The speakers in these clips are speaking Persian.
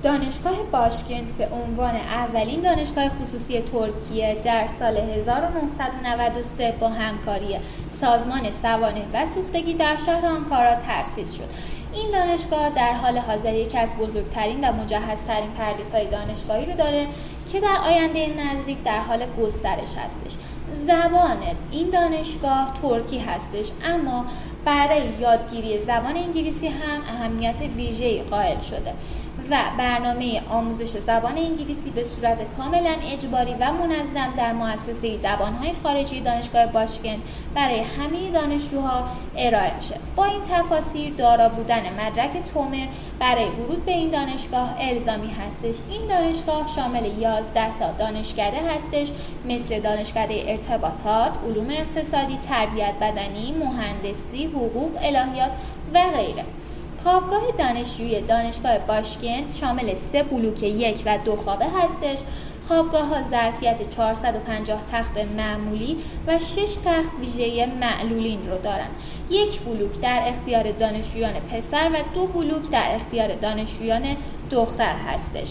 دانشگاه باشکنت به عنوان اولین دانشگاه خصوصی ترکیه در سال 1993 با همکاری سازمان سوانح و سوختگی در شهر آنکارا تأسیس شد. این دانشگاه در حال حاضر یکی از بزرگترین و مجهزترین پردیس‌های دانشگاهی رو داره که در آینده نزدیک در حال گسترش هستش. زبان این دانشگاه ترکی هستش، اما برای یادگیری زبان انگلیسی هم اهمیت ویژه‌ای قائل شده و برنامه آموزش زبان انگلیسی به صورت کاملا اجباری و منظم در مؤسسه زبان‌های خارجی دانشگاه باشکنت برای همه دانشجوها ارائه میشه. با این تفاسیر دارا بودن مدرک تومر برای ورود به این دانشگاه الزامی هستش. این دانشگاه شامل 11 تا دانشکده هستش، مثل دانشکده ارتباطات، علوم اقتصادی، تربیت بدنی، مهندسی، حقوق، الهیات و غیره. خوابگاه دانشجویی دانشگاه باشکنت شامل 3 بلوک 1 و 2 خوابه هستش. خوابگاه‌ها ظرفیت 450 تخت معمولی و 6 تخت ویژه معلولین رو دارن. 1 بلوک در اختیار دانشجویان پسر و 2 بلوک در اختیار دانشجویان دختر هستش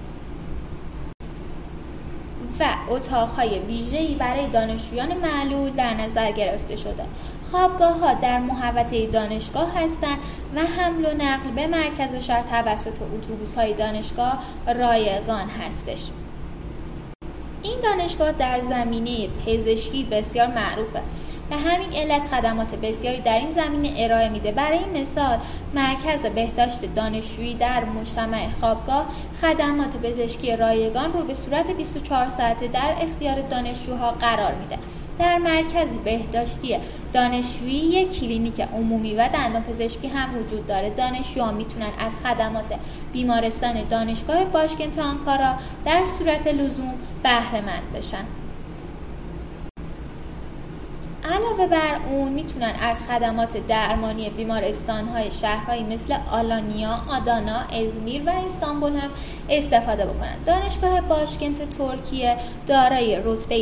و اتاق‌های ویژه‌ای برای دانشجویان معلول در نظر گرفته شده. خوابگاه‌ها در محوطه دانشگاه هستند و حمل و نقل به مرکز شهر توسط اتوبوس‌های دانشگاه رایگان هستش. این دانشگاه در زمینه پزشکی بسیار معروفه. به همین علت خدمات بسیاری در این زمینه ارائه میده. برای مثال مرکز بهداشت دانشجویی در مجتمع خوابگاه خدمات پزشکی رایگان رو به صورت 24 ساعته در اختیار دانشجوها قرار میده. در مرکز بهداشتی دانشجویی یک کلینیک عمومی و دندانپزشکی هم وجود داره. دانشجوها میتونن از خدمات بیمارستان دانشگاه باشکنت آنکارا در صورت لزوم بهره مند بشن. علاوه بر اون میتونن از خدمات درمانی بیمارستان‌های شهرهایی مثل آلانیا، آدانا، ازمیر و استانبول هم استفاده بکنن. دانشگاه باشکنت ترکیه دارای رتبه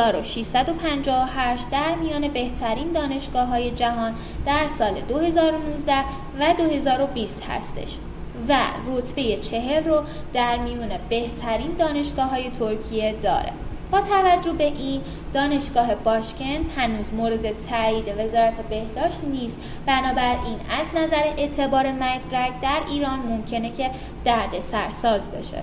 1658 در میان بهترین دانشگاه‌های جهان در سال 2019 و 2020 هستش و رتبه 40 رو در میان بهترین دانشگاه‌های ترکیه داره. با توجه به این، دانشگاه باشکنت هنوز مورد تایید وزارت بهداشت نیست، بنابراین از نظر اعتبار مدرک در ایران ممکنه که دردسرساز بشه.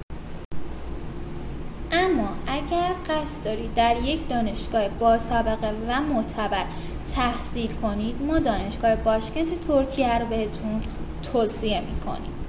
اما اگر قصد دارید در یک دانشگاه با سابقه و معتبر تحصیل کنید، ما دانشگاه باشکنت ترکیه رو بهتون توصیه می‌کنیم.